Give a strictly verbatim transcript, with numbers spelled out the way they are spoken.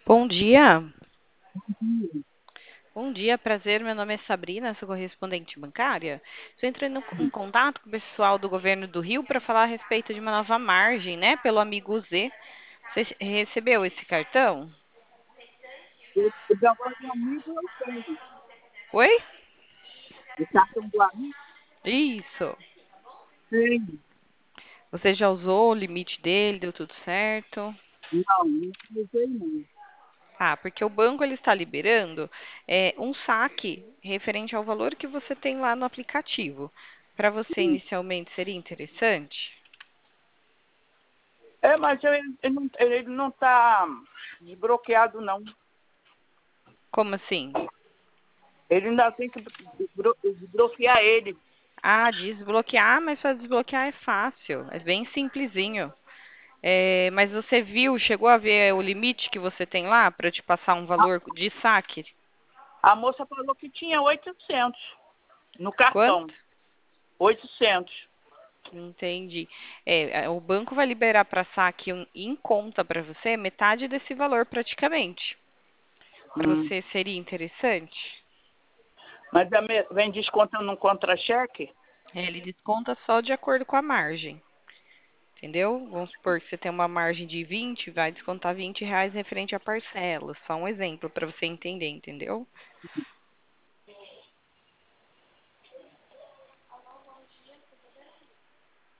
Bom dia. Bom dia, prazer. Meu nome é Sabrina, sou correspondente bancária. Estou entrando em contato com o pessoal do governo do Rio para falar a respeito de uma nova margem, né, pelo Amigo Z. Você recebeu esse cartão? O o negócio do amigo eu tenho. Oi? O cartão do amigo Isso. tem. Você já usou o limite dele? Deu tudo certo? Não, não usei não. Ah, porque o banco ele está liberando é, um saque referente ao valor que você tem lá no aplicativo. Para você inicialmente seria interessante? É, mas ele, ele não, ele não está desbloqueado, não. Como assim? Ele ainda tem que desblo- desbloquear ele. Ah, desbloquear, mas para desbloquear é fácil, é bem simplesinho. É, mas você viu, chegou a ver o limite que você tem lá para eu te passar um A, valor de saque? a moça falou que tinha oitocentos no cartão. Quanto? oitocentos. Entendi. É, é, o banco vai liberar para saque um- em conta para você metade desse valor praticamente. Para Hum. você seria interessante? Mas a me- vem descontando no contra-cheque? É, ele desconta só de acordo com a margem, entendeu? Vamos supor que você tem uma margem de vinte, vai descontar vinte reais referente à parcela. Só um exemplo para você entender, entendeu?